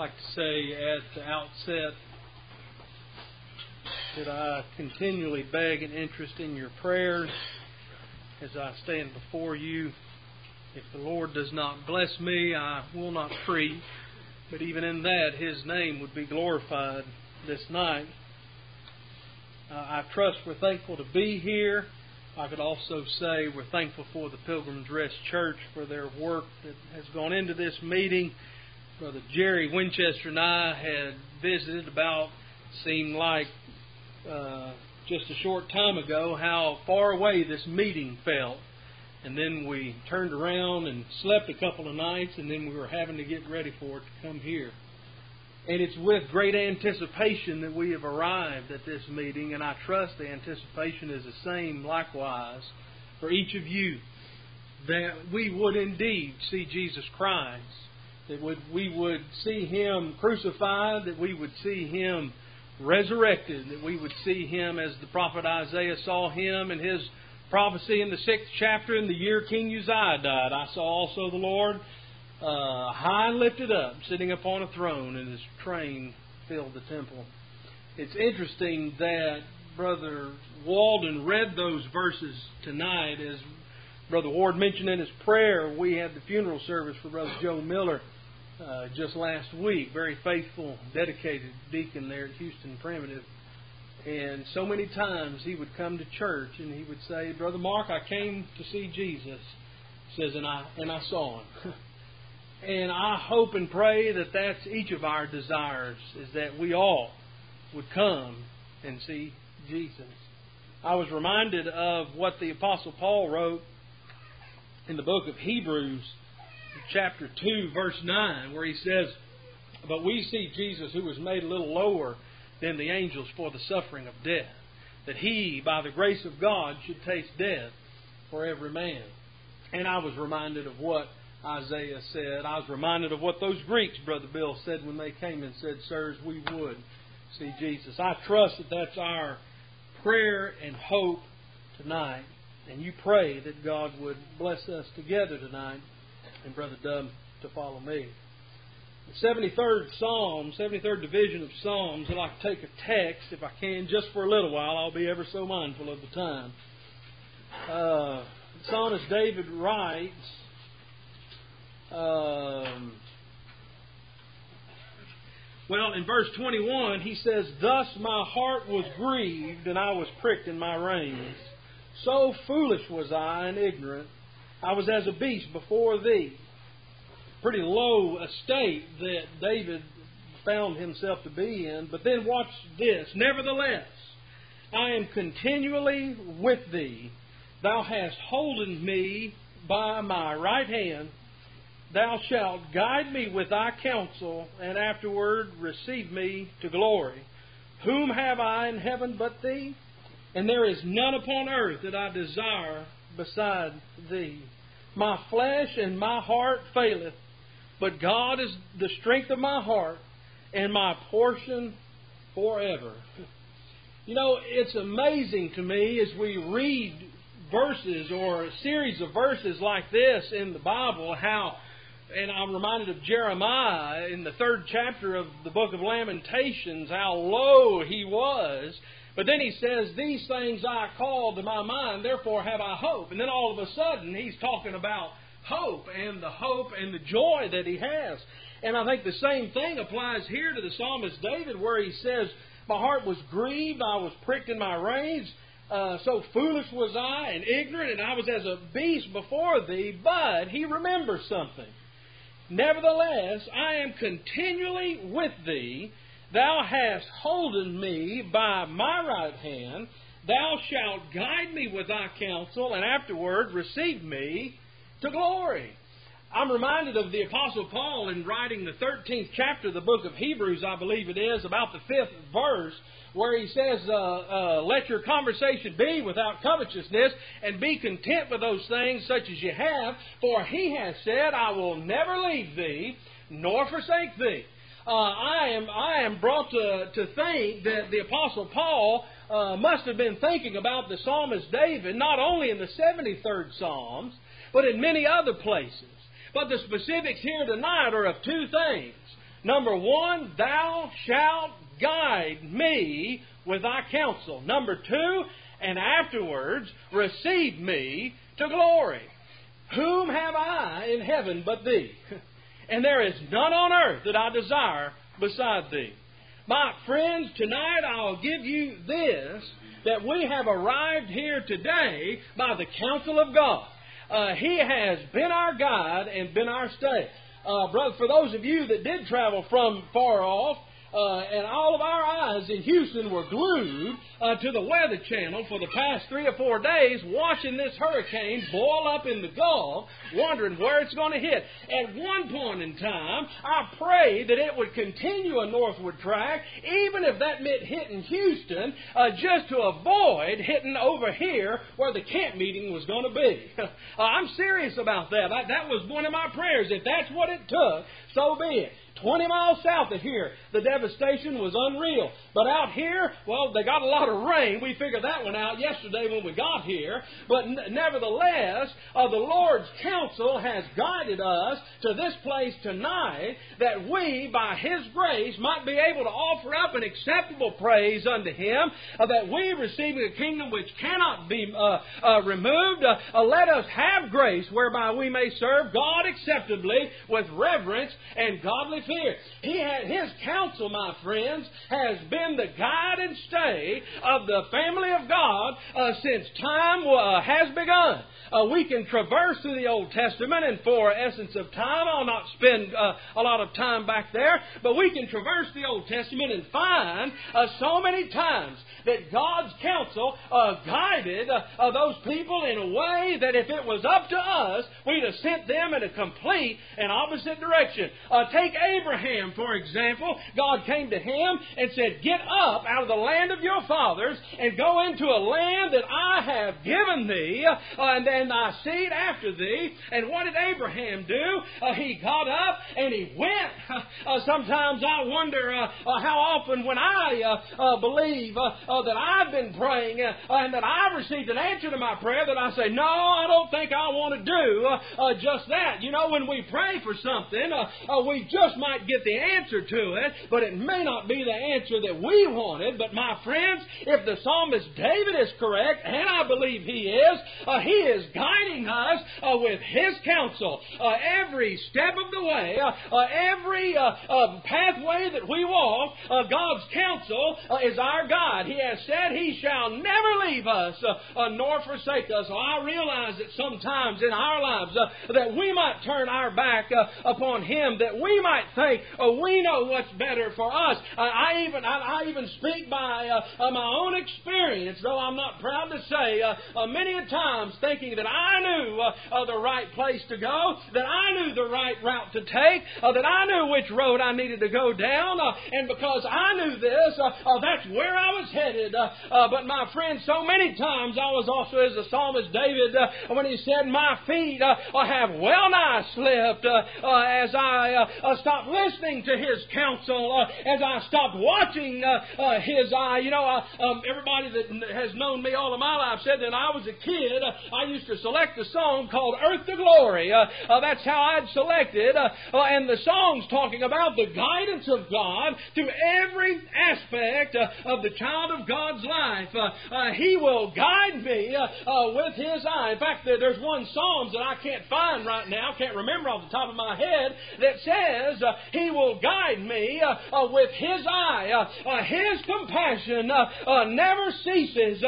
like to say at the outset that I continually beg an interest in your prayers as I stand before you. If the Lord does not bless me, I will not preach, but even in that, His name would be glorified this night. I trust we're thankful to be here. I could also say we're thankful for the Pilgrim's Rest Church for their work that has gone into this meeting. Brother Jerry Winchester and I had visited seemed like just a short time ago, how far away this meeting felt. And then we turned around and slept a couple of nights, and then we were having to get ready for it to come here. And it's with great anticipation that we have arrived at this meeting, and I trust the anticipation is the same likewise for each of you, that we would indeed see Jesus Christ, that we would see Him crucified, that we would see Him resurrected, that we would see Him as the prophet Isaiah saw Him in his prophecy in the 6th chapter, in the year King Uzziah died. I saw also the Lord high and lifted up, sitting upon a throne, and His train filled the temple. It's interesting that Brother Walden read those verses tonight. As Brother Ward mentioned in his prayer, we had the funeral service for Brother Joe Miller just last week. Very faithful, dedicated deacon there at Houston Primitive. And so many times he would come to church and he would say, "Brother Mark, I came to see Jesus." He says, and I saw Him. And I hope and pray that that's each of our desires, is that we all would come and see Jesus. I was reminded of what the Apostle Paul wrote in the book of Hebrews, chapter 2, verse 9, where he says, "But we see Jesus, who was made a little lower than the angels for the suffering of death, that He, by the grace of God, should taste death for every man." And I was reminded of what Isaiah said. I was reminded of what those Greeks, Brother Bill, said when they came and said, "Sirs, we would see Jesus." I trust that that's our prayer and hope tonight. And you pray that God would bless us together tonight, and Brother Dub to follow me. The 73rd Psalm, 73rd division of Psalms, I'd like to take a text, if I can, just for a little while. I'll be ever so mindful of the time. The psalmist David writes, in verse 21, he says, "Thus my heart was grieved, and I was pricked in my reins. So foolish was I and ignorant. I was as a beast before Thee." Pretty low estate that David found himself to be in. But then watch this. "Nevertheless, I am continually with Thee. Thou hast holden me by my right hand. Thou shalt guide me with Thy counsel, and afterward receive me to glory. Whom have I in heaven but Thee? And there is none upon earth that I desire beside Thee. My flesh and my heart faileth, but God is the strength of my heart and my portion forever." You know, it's amazing to me as we read verses or a series of verses like this in the Bible, and I'm reminded of Jeremiah in the 3rd chapter of the book of Lamentations, how low he was. But then he says, "These things I call to my mind, therefore have I hope." And then all of a sudden he's talking about hope and the joy that he has. And I think the same thing applies here to the psalmist David, where he says, "My heart was grieved, I was pricked in my reins. So foolish was I and ignorant, and I was as a beast before Thee." But he remembers something. "Nevertheless, I am continually with Thee. Thou hast holden me by my right hand. Thou shalt guide me with Thy counsel, and afterward receive me to glory." I'm reminded of the Apostle Paul in writing the 13th chapter of the book of Hebrews, I believe it is, about the 5th verse, where he says, "Let your conversation be without covetousness, and be content with those things such as you have. For He has said, I will never leave thee, nor forsake thee." I am brought to think that the Apostle Paul must have been thinking about the psalmist David, not only in the 73rd Psalms, but in many other places. But the specifics here tonight are of two things. Number one, thou shalt guide me with thy counsel. Number two, and afterwards receive me to glory. Whom have I in heaven but thee? And there is none on earth that I desire beside thee. My friends, tonight I'll give you this, that we have arrived here today by the counsel of God. He has been our guide and been our stay. Brother, for those of you that did travel from far off, and all of our eyes in Houston were glued to the Weather Channel for the past 3 or 4 days, watching this hurricane boil up in the Gulf, wondering where it's going to hit. At one point in time, I prayed that it would continue a northward track, even if that meant hitting Houston, just to avoid hitting over here where the camp meeting was going to be. I'm serious about that. That was one of my prayers. If that's what it took, so be it. 20 miles south of here, the devastation was unreal. But out here, well, they got a lot of rain. We figured that one out yesterday when we got here. But nevertheless, the Lord's counsel has guided us to this place tonight, that we, by His grace, might be able to offer up an acceptable praise unto Him, that we, receiving a kingdom which cannot be removed, let us have grace whereby we may serve God acceptably with reverence and godly fear. His counsel, my friends, has been the guide and stay of the family of God since time has begun. We can traverse through the Old Testament, and for essence of time, I'll not spend a lot of time back there, but we can traverse the Old Testament and find so many times that God's counsel guided those people in a way that if it was up to us, we'd have sent them in a complete and opposite direction. Take Abraham, for example. God came to him and said, "Get up out of the land of your fathers and go into a land that I have given thee, and then thy seed after thee." And what did Abraham do? He got up and he went. Sometimes I wonder how often when I believe that I've been praying and that I've received an answer to my prayer, that I say, "No, I don't think I want to do just that." You know, when we pray for something, we just might get the answer to it, but it may not be the answer that we wanted. But my friends, if the psalmist David is correct, and I believe he is guiding us with his counsel. Every step of the way, every pathway that we walk, God's counsel is our guide. He has said He shall never leave us nor forsake us. So I realize that sometimes in our lives that we might turn our back upon Him, that we might think we know what's better for us. I even speak by my own experience, though I'm not proud to say, many a times thinking that I knew the right place to go, that I knew the right route to take, that I knew which road I needed to go down, and because I knew this, that's where I was headed. But my friend, so many times I was also as the psalmist David when he said, "My feet have well nigh slipped," as I stopped listening to His counsel, as I stopped watching His eye. You know, everybody that has known me all of my life said that I was a kid, I used to select a song called "Earth to Glory." That's how I'd selected. And the song's talking about the guidance of God through every aspect of the child of God's life. He will guide me with His eye. In fact, there's one Psalms that I can't find right now, can't remember off the top of my head, that says He will guide me with His eye. His compassion never ceases.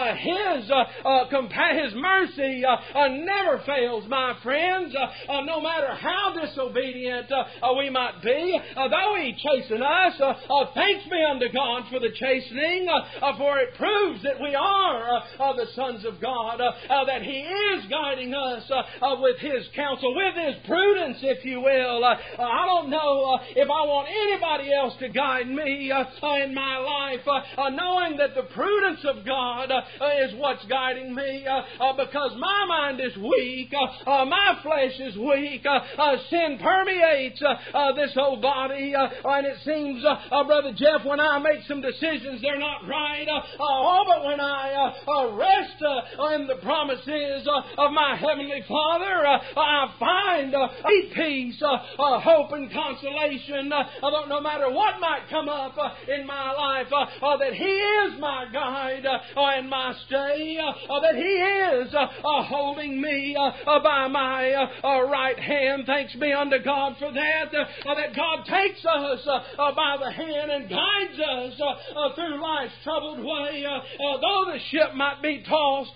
His mercy never fails, my friends. No matter how disobedient we might be, though He chasten us, thanks be unto God for the chastening, for it proves that we are the sons of God, that He is guiding us with His counsel, with His prudence, if you will. I don't know if I want anybody else to guide me in my life, knowing that the prudence of God is what's guiding me, because my mind is weak, my flesh is weak, sin permeates this whole body, and it seems, Brother Jeff, when I make some decisions, they're not right, but when I rest in the promises of my Heavenly Father, I find peace, hope, and consolation, no matter what might come up in my life, that He is my guide and my stay, that He is holding me by my right hand. Thanks be unto God for that, that God takes us by the hand and guides us through life's troubled way. Though the ship might be tossed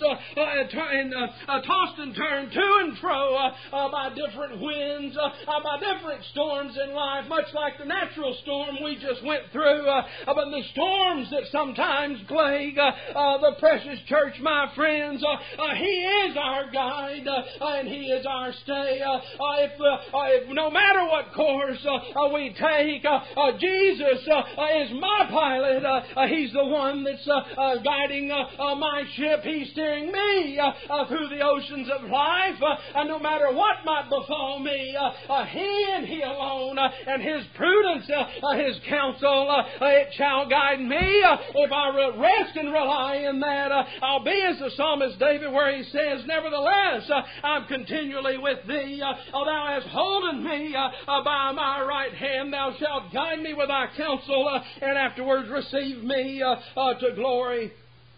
and turned to and fro by different winds, by different storms in life, much like the natural storm we just went through, but the storms that sometimes plague the precious church, my friends, He is our guide and He is our stay. If no matter what course we take, Jesus is my pilot. He's the one that's guiding my ship. He's steering me through the oceans of life. No matter what might befall me, He and He alone and His prudence, His counsel, it shall guide me. If I rest and rely in that, I'll be as the psalmist David, where he says, nevertheless, I'm continually with Thee. Thou hast holden me by my right hand. Thou shalt guide me with Thy counsel, and afterwards receive me to glory.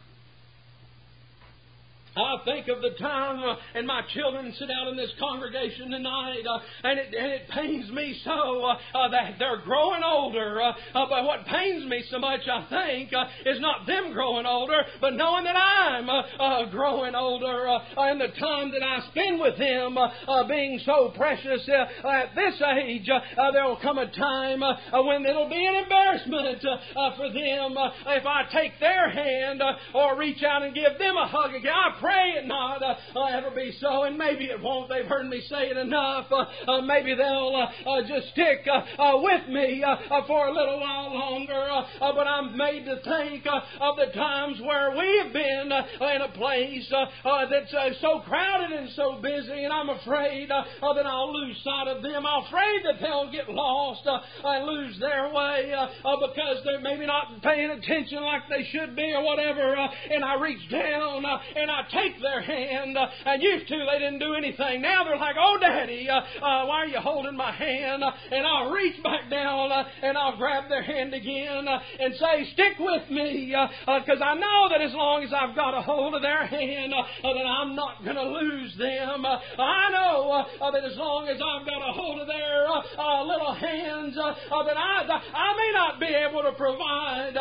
I think of the time, and my children sit out in this congregation tonight, and it pains me so that they're growing older. But what pains me so much, I think, is not them growing older, but knowing that I'm growing older, and the time that I spend with them being so precious. At this age, there will come a time when it'll be an embarrassment for them if I take their hand or reach out and give them a hug again. I pray it not ever be so, and maybe it won't. They've heard me say it enough. Maybe they'll just stick with me for a little while longer. But I'm made to think of the times where we've been in a place that's so crowded and so busy, and I'm afraid that I'll lose sight of them. I'm afraid that they'll get lost and lose their way because they're maybe not paying attention like they should be or whatever. And I reach down and I take their hand. And used to, they didn't do anything. Now they're like, oh, Daddy, why are you holding my hand? And I'll reach back down and I'll grab their hand again and say, stick with me, because I know that as long as I've got a hold of their hand, that I'm not going to lose them. I know that as long as I've got a hold of their little hands, that I may not be able to provide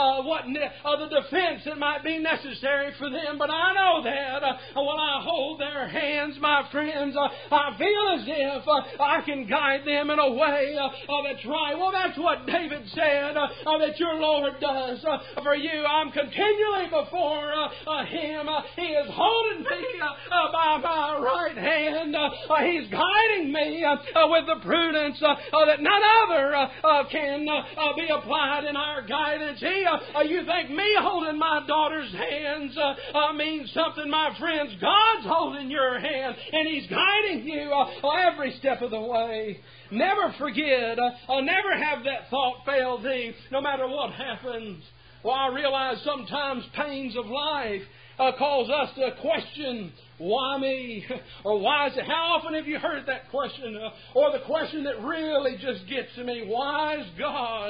the defense that might be necessary for them, but I know that when I hold their hands, my friends, I feel as if I can guide them in a way that's right. Well, that's what David said that your Lord does for you. I'm continually before Him. He is holding me by my right hand. He's guiding me with the prudence that none other can be applied in our guidance. You think me holding my daughter's hands means something, my friends? God's holding your hand, and He's guiding you every step of the way. Never forget, never have that thought fail thee, no matter what happens. Well, I realize sometimes pains of life cause us to question, why me? Or why is it? How often have you heard that question? Or the question that really just gets to me, why is God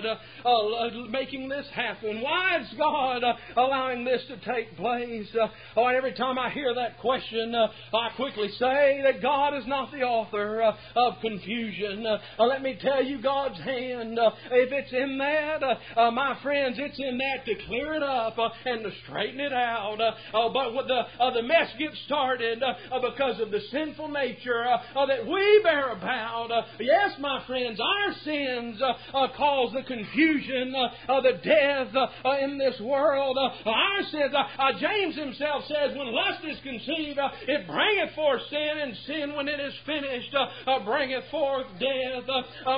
making this happen? Why is God allowing this to take place? And every time I hear that question, I quickly say that God is not the author of confusion. Let me tell you, God's hand, if it's in that, my friends, it's in that to clear it up and to straighten it out. But when the mess gets started, because of the sinful nature that we bear about. Yes, my friends, our sins cause the confusion, the death in this world. Our sins, James himself says, when lust is conceived, it bringeth forth sin, and sin, when it is finished, bringeth forth death.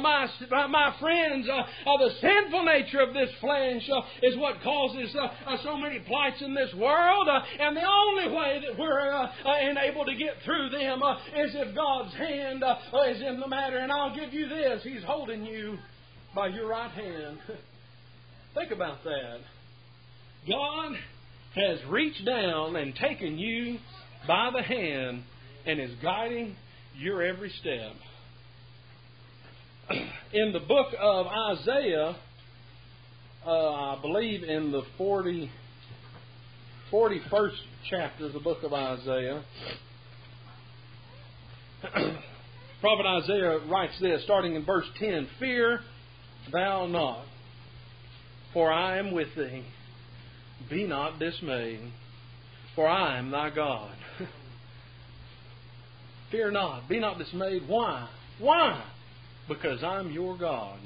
My friends, the sinful nature of this flesh is what causes so many plights in this world, and the only way that we're able to get through them is if God's hand is in the matter. And I'll give you this, He's holding you by your right hand. Think about that. God has reached down and taken you by the hand and is guiding your every step. In the book of Isaiah, I believe in the 41st chapter of the book of Isaiah, Prophet Isaiah writes this, starting in verse 10, "Fear thou not, for I am with thee. Be not dismayed, for I am thy God." Fear not, be not dismayed. Why? Why? Because I'm your God.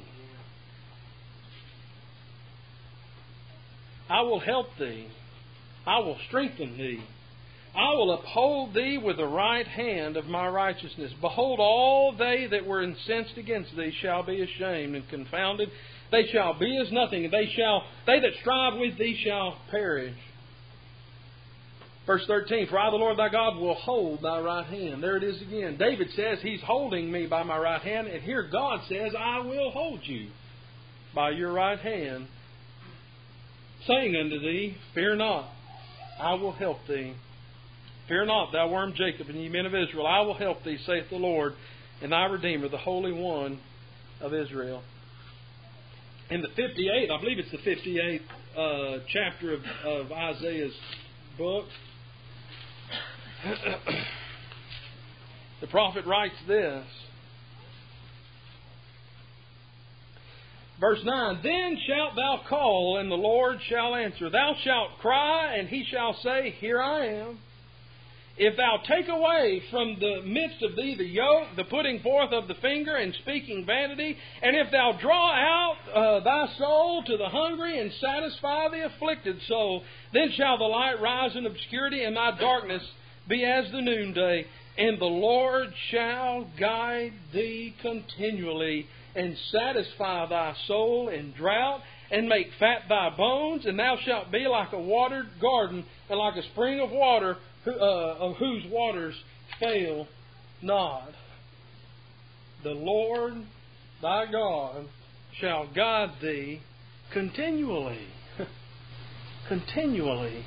I will help thee. I will strengthen thee. I will uphold thee with the right hand of my righteousness. Behold, all they that were incensed against thee shall be ashamed and confounded. They shall be as nothing, and they that strive with thee shall perish. Verse 13, "For I, the Lord thy God, will hold thy right hand." There it is again. David says He's holding me by my right hand, and here God says, "I will hold you by your right hand, saying unto thee, Fear not, I will help thee. Fear not, thou worm Jacob, and ye men of Israel, I will help thee, saith the Lord, and thy Redeemer, the Holy One of Israel." In the 58th, I believe it's the 58th chapter of Isaiah's book, the prophet writes this. Verse 9, "Then shalt thou call, and the Lord shall answer. Thou shalt cry, and He shall say, Here I am. If thou take away from the midst of thee the yoke, the putting forth of the finger, and speaking vanity, and if thou draw out thy soul to the hungry, and satisfy the afflicted soul, then shall the light rise in obscurity, and thy darkness be as the noonday. And the Lord shall guide thee continually, and satisfy thy soul in drought, and make fat thy bones, and thou shalt be like a watered garden, and like a spring of water, of whose waters fail not. The Lord thy God shall guide thee continually." Continually.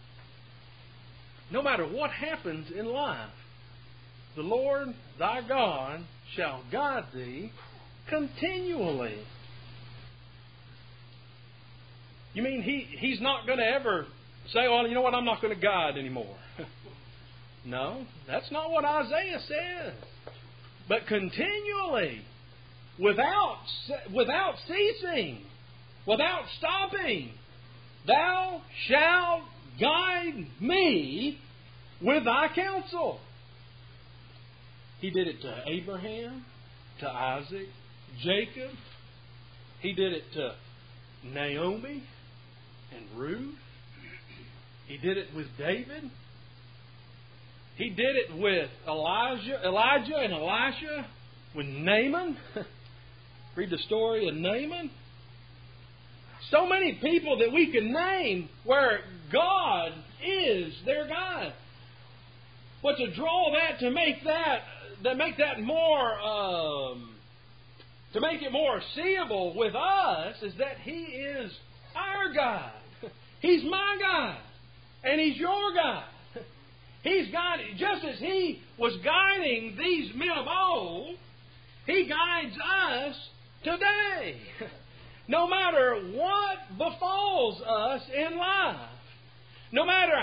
No matter what happens in life, the Lord thy God shall guide thee continually. You mean He's not going to ever say, "Well, you know what, I'm not going to guide anymore"? No, that's not what Isaiah says. But continually, without ceasing, without stopping, "Thou shalt guide me with thy counsel." He did it to Abraham, to Isaac, Jacob. He did it to Naomi and Ruth. He did it with David. He did it with Elijah and Elisha, with Naaman. Read the story of Naaman. So many people that we can name where God is their God. But to draw that, to make it more seeable with us, is that He is our God. He's my God. And He's your God. He's guiding, just as He was guiding these men of old, He guides us today. No matter what befalls us in life, no matter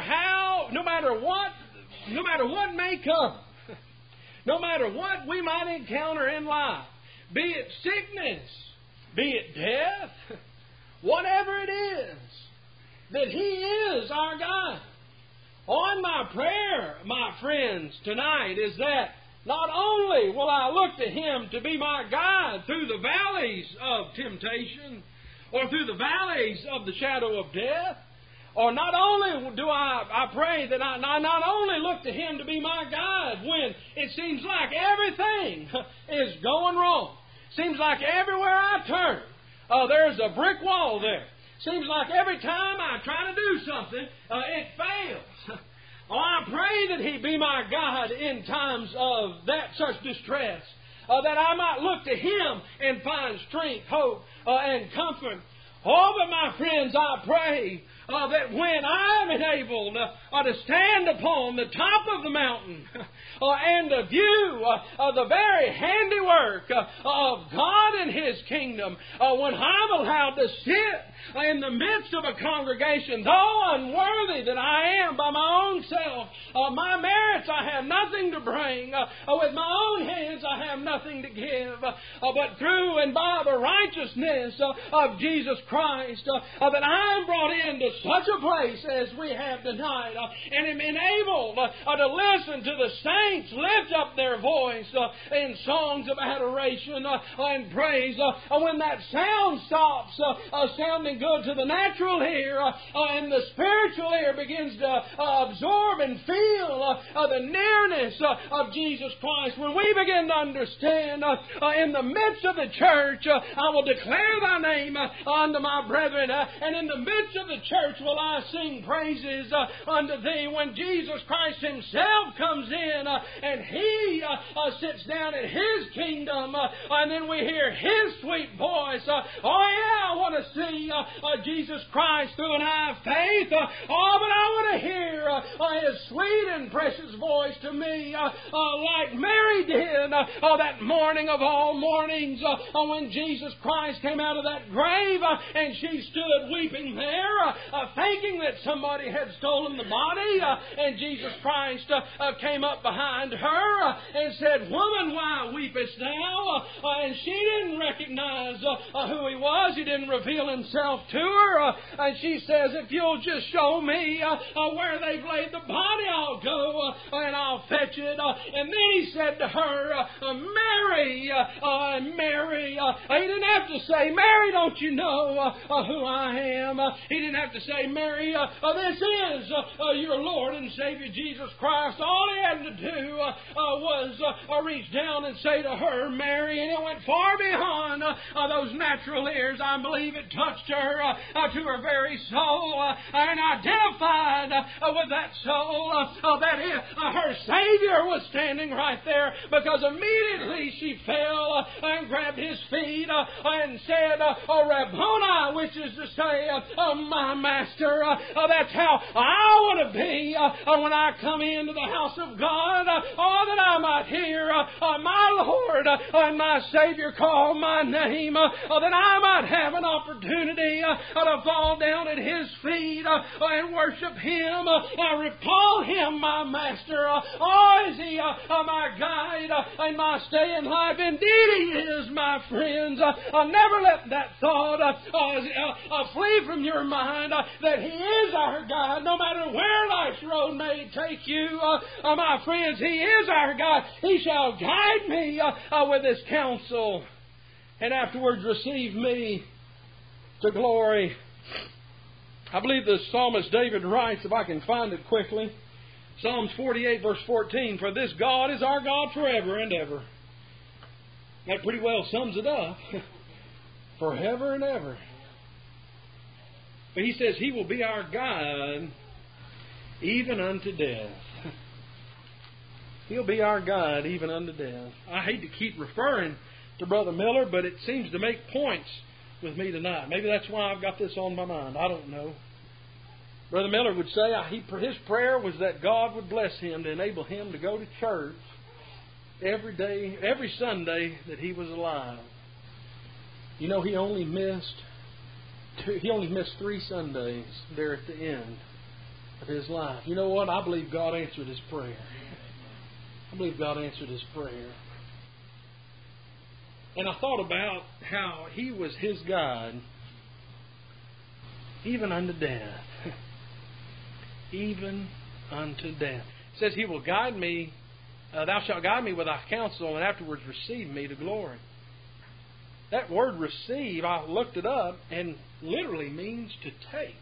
what may come, no matter what we might encounter in life, be it sickness, be it death, whatever it is, that He is our God. On my prayer, my friends, tonight is that not only will I look to Him to be my guide through the valleys of temptation, or through the valleys of the shadow of death, or not only do I pray that I not only look to Him to be my guide when it seems like everything is going wrong. Seems like everywhere I turn, there's a brick wall there. Seems like every time I try to do something, it fails. Oh, I pray that He be my God in times of such distress, that I might look to Him and find strength, hope, and comfort. Oh, but my friends, I pray that when I'm enabled to stand upon the top of the mountain, and a view of the very handiwork of God and His kingdom. When I'm allowed to sit in the midst of a congregation, though unworthy that I am by my own self, my merits I have nothing to bring. With my own hands I have nothing to give. But through and by the righteousness of Jesus Christ, that I am brought into such a place as we have tonight, and am enabled to listen to the saints lift up their voice in songs of adoration and praise. When that sound stops sounding good to the natural ear, and the spiritual ear begins to absorb and feel the nearness of Jesus Christ, when we begin to understand in the midst of the church, I will declare Thy name unto my brethren, and in the midst of the church will I sing praises unto Thee. When Jesus Christ Himself comes in and He sits down in His kingdom, and then we hear His sweet voice, oh yeah, I want to see Jesus Christ through an eye of faith, but I want to hear His sweet and precious voice to me, like Mary did that morning of all mornings, when Jesus Christ came out of that grave, and she stood weeping there, thinking that somebody had stolen the body, and Jesus Christ came up behind her and said, "Woman, why weepest thou?" And she didn't recognize who He was. He didn't reveal Himself to her. And she says, "If you'll just show me where they've laid the body, I'll go and I'll fetch it." And then He said to her, "Mary, Mary." He didn't have to say, "Mary, don't you know who I am?" He didn't have to say, "Mary, this is your Lord and Savior Jesus Christ." All He had to do was reach down and say to her, "Mary," and it went far beyond those natural ears. I believe it touched her to her very soul and identified with that soul that her Savior was standing right there, because immediately she fell and grabbed His feet and said, "Rabboni," which is to say, "My Master." That's how I want to be when I come into the house of God, that I might hear my Lord and my Savior call my name, that I might have an opportunity to fall down at His feet and worship Him, call Him my Master. Is He my guide and my stay in life? Indeed He is, my friends. Never let that thought flee from your mind, that He is our guide, no matter where life's road may take you. My friends, He is our guide. He shall guide me with His counsel, and afterwards receive me to glory. I believe the psalmist David writes, if I can find it quickly, Psalms 48 verse 14, "For this God is our God forever and ever." That pretty well sums it up. Forever and ever. But he says He will be our guide even unto death. He'll be our guide even unto death. I hate to keep referring to Brother Miller, but it seems to make points with me tonight. Maybe that's why I've got this on my mind. I don't know. Brother Miller would say his prayer was that God would bless him to enable him to go to church every day, every Sunday that he was alive. You know, he only missed 3 Sundays there at the end of his life. You know what? I believe God answered his prayer. I believe God answered his prayer. And I thought about how He was his guide even unto death. Even unto death. It says He will guide me, "Thou shalt guide me with Thy counsel, and afterwards receive me to glory." That word receive, I looked it up, and literally means to take.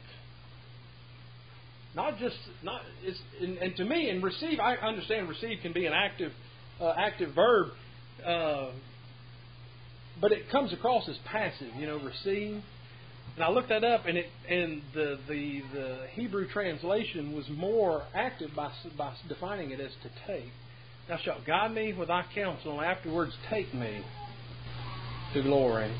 And to me, and receive, I understand receive can be an active verb, but it comes across as passive. Receive. And I looked that up, and the Hebrew translation was more active by defining it as to take. "Thou shalt guide me with Thy counsel, and afterwards take me to glory."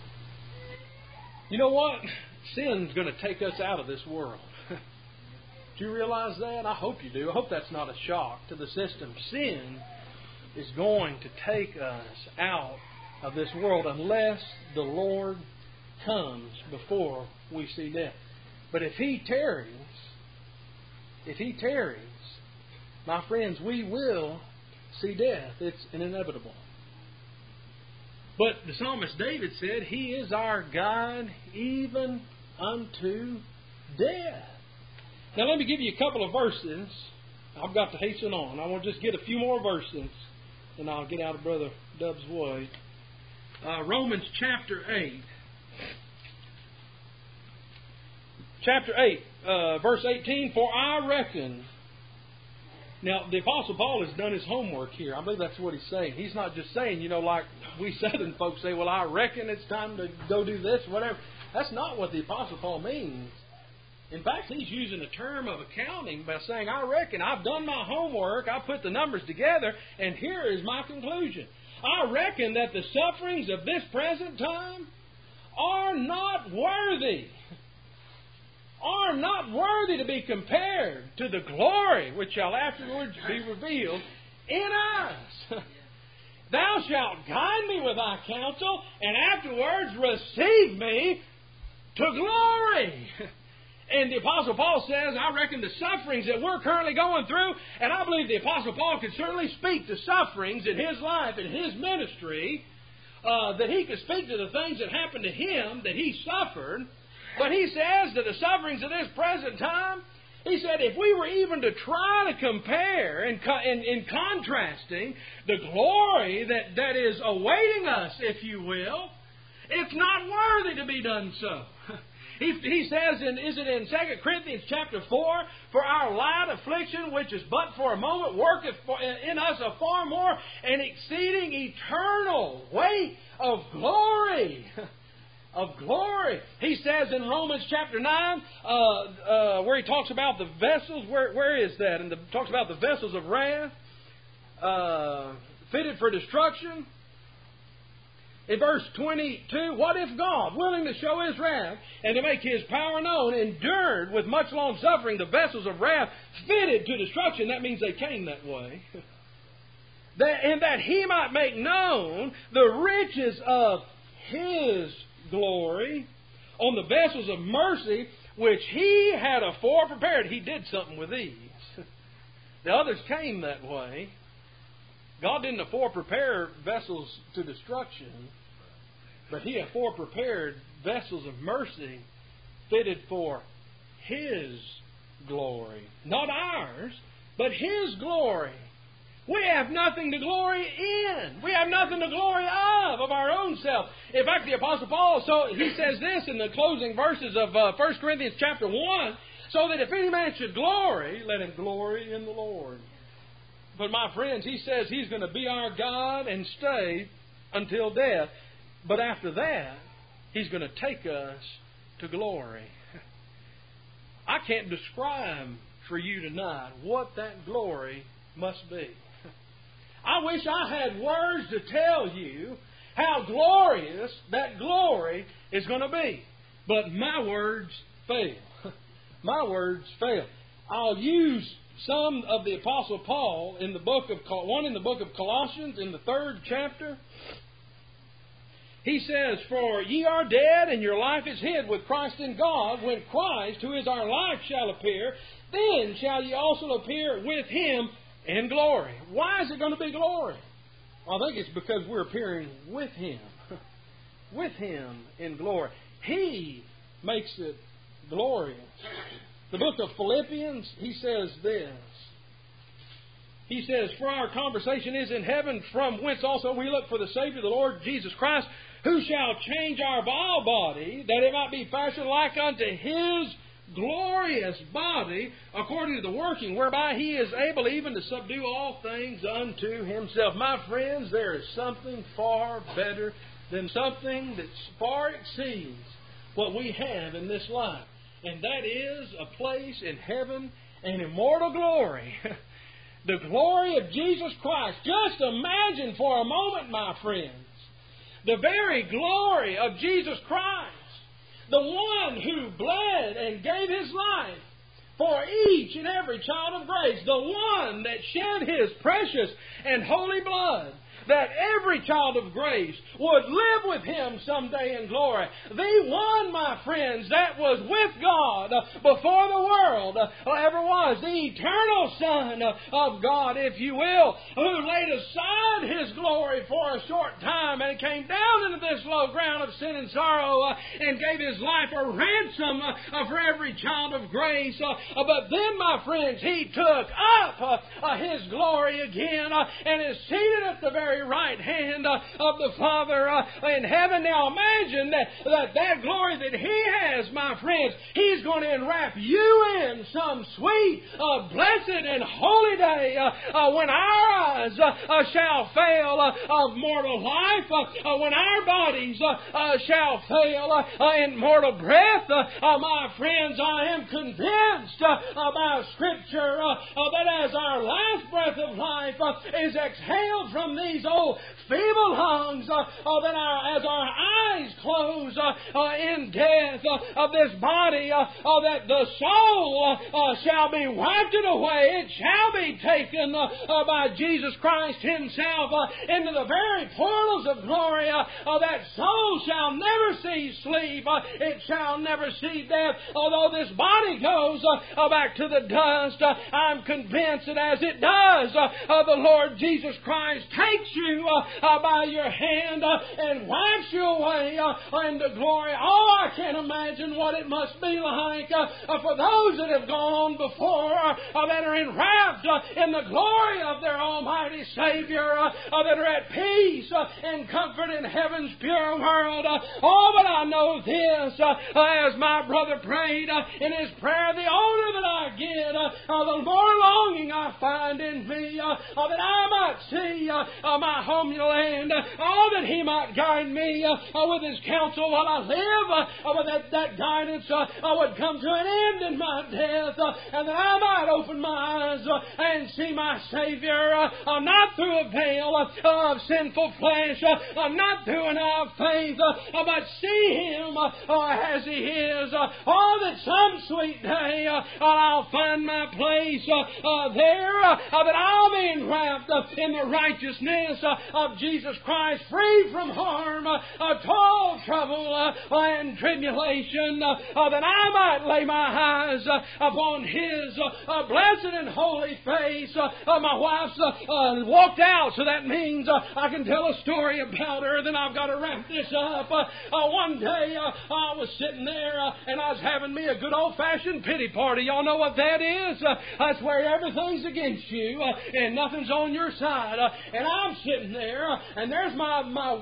You know what? Sin's going to take us out of this world. Do you realize that? I hope you do. I hope that's not a shock to the system. Sin is going to take us out of this world unless the Lord comes before we see death. But if He tarries, my friends, we will see death. It's inevitable. But the psalmist David said, He is our guide even unto death. Now let me give you a couple of verses. I've got to hasten on. I want to just get a few more verses, and I'll get out of Brother Dub's way. Romans chapter 8. Chapter 8, verse 18. For I reckon... Now, the Apostle Paul has done his homework here. I believe that's what he's saying. He's not just saying, like we Southern folks say, well, I reckon it's time to go do this, whatever. That's not what the Apostle Paul means. In fact, he's using a term of accounting by saying, I reckon I've done my homework, I put the numbers together, and here is my conclusion. I reckon that the sufferings of this present time are not worthy to be compared to the glory which shall afterwards be revealed in us. Thou shalt guide me with thy counsel, and afterwards receive me to glory. And the Apostle Paul says, I reckon the sufferings that we're currently going through, and I believe the Apostle Paul could certainly speak to sufferings in his life, in his ministry, that he could speak to the things that happened to him, that he suffered. But he says that the sufferings of this present time, he said, if we were even to try to compare in contrasting the glory that is awaiting us, if you will, it's not worthy to be done so. He says, is it in 2 Corinthians chapter 4, for our light affliction, which is but for a moment, worketh in us a far more and exceeding eternal weight of glory. Of glory. He says in Romans chapter 9, where he talks about the vessels, where is that? And talks about the vessels of wrath, fitted for destruction. In verse 22, what if God, willing to show His wrath and to make His power known, endured with much long suffering the vessels of wrath fitted to destruction? That means they came that way. And that He might make known the riches of His glory on the vessels of mercy which He had afore prepared. He did something with these. The others came that way. God didn't afore prepare vessels to destruction, but He afore prepared vessels of mercy fitted for His glory. Not ours, but His glory. We have nothing to glory in. We have nothing to glory of our own self. In fact, the Apostle Paul, he says this in the closing verses of 1 Corinthians chapter 1, so that if any man should glory, let him glory in the Lord. But my friends, he says He's going to be our God and stay until death. But after that, He's going to take us to glory. I can't describe for you tonight what that glory must be. I wish I had words to tell you how glorious that glory is going to be. But my words fail. My words fail. I'll use some of the Apostle Paul in the book of Colossians in the 3rd chapter. He says, for ye are dead, and your life is hid with Christ in God. When Christ, who is our life, shall appear, then shall ye also appear with Him in glory. Why is it going to be glory? Well, I think it's because we're appearing with Him. With Him in glory. He makes it glorious. The book of Philippians, he says this. He says, for our conversation is in heaven, from whence also we look for the Savior, the Lord Jesus Christ, who shall change our vile body, that it might be fashioned like unto His glorious body, according to the working whereby He is able even to subdue all things unto Himself. My friends, there is something far better than something that far exceeds what we have in this life. And that is a place in heaven, an immortal glory. The glory of Jesus Christ. Just imagine for a moment, my friends, the very glory of Jesus Christ. The one who bled and gave His life for each and every child of grace, the one that shed His precious and holy blood, that every child of grace would live with Him someday in glory. The one, my friends, that was with God before the world ever was. The eternal Son of God, if you will, who laid aside His glory for a short time and came down into this low ground of sin and sorrow and gave His life a ransom for every child of grace. But then, my friends, He took up His glory again and is seated at the very right hand of the Father in heaven. Now imagine that glory that He has, my friends, He's going to enwrap you in some sweet, blessed, and holy day when our eyes shall fail of mortal life, when our bodies shall fail in mortal breath. My friends, I am convinced by Scripture that as our last breath of life is exhaled from these old feeble lungs, that as our eyes close in death of this body, that the soul shall be wafted away. It shall be taken by Jesus Christ Himself into the very portals of glory. That soul shall never see sleep. It shall never see death. Although this body goes back to the dust, I'm convinced that as it does, the Lord Jesus Christ takes you by your hand and wipes you away into glory. Oh, I can't imagine what it must be like for those that have gone before, that are enwrapped in the glory of their Almighty Savior, that are at peace and comfort in heaven's pure world. Oh, but I know this, as my brother prayed in his prayer, the older that I get, the more longing I find in me that I might see my homeland. Oh, that He might guide me with His counsel while I live, but that guidance would come to an end in my death, and that I might open my eyes and see my Savior, not through a veil of sinful flesh, not through an eye of faith, but see Him as He is. Oh, that some sweet day I'll find my place there, that I'll be enwrapped in the righteousness of Jesus Christ, free from harm, toil, trouble, and tribulation, that I might lay my eyes upon His blessed and holy face. My wife's walked out, so that means I can tell a story about her. Then I've got to wrap this up. One day I was sitting there and I was having me a good old-fashioned pity party. Y'all know what that is? That's where everything's against you and nothing's on your side. And I'm sitting there, and there's my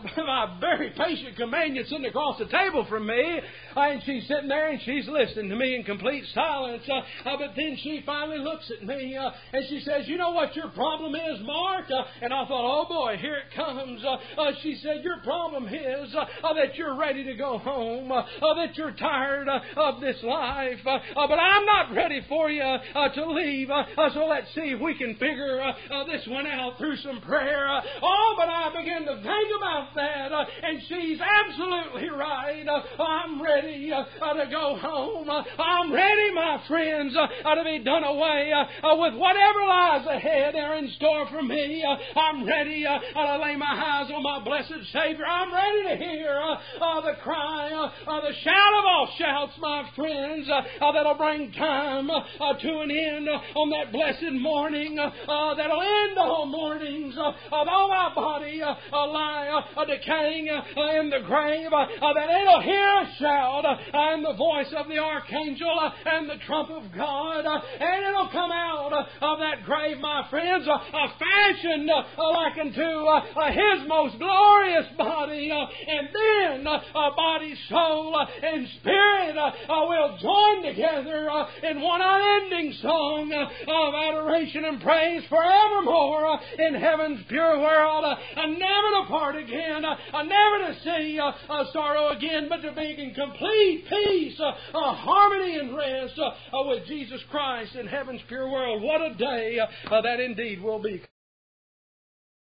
very patient companion sitting across the table from me, and she's sitting there and she's listening to me in complete silence. But then she finally looks at me and she says, "You know what your problem is, Mark?" And I thought, oh boy, here it comes. She said, "Your problem is that you're ready to go home, that you're tired of this life, but I'm not ready for you to leave. So let's see if we can figure this one out through some prayer." Oh, but I began to think about that, and she's absolutely right. I'm ready to go home. I'm ready, my friends, to be done away with whatever lies ahead are in store for me. I'm ready to lay my eyes on my blessed Savior. I'm ready to hear the cry, the shout of all shouts, my friends, that'll bring time to an end on that blessed morning, that'll end all mornings, although my body lie decaying in the grave, that it'll hear a shout and the voice of the archangel and the trump of God, and it'll come out of that grave, my friends, fashioned like unto His most glorious body, and then body, soul, and spirit will join together in one unending song of adoration and praise forevermore in heaven's pure world, never to part again, never to see sorrow again, but to be in complete peace, harmony, and rest with Jesus Christ in heaven's pure world. What a day that indeed will be.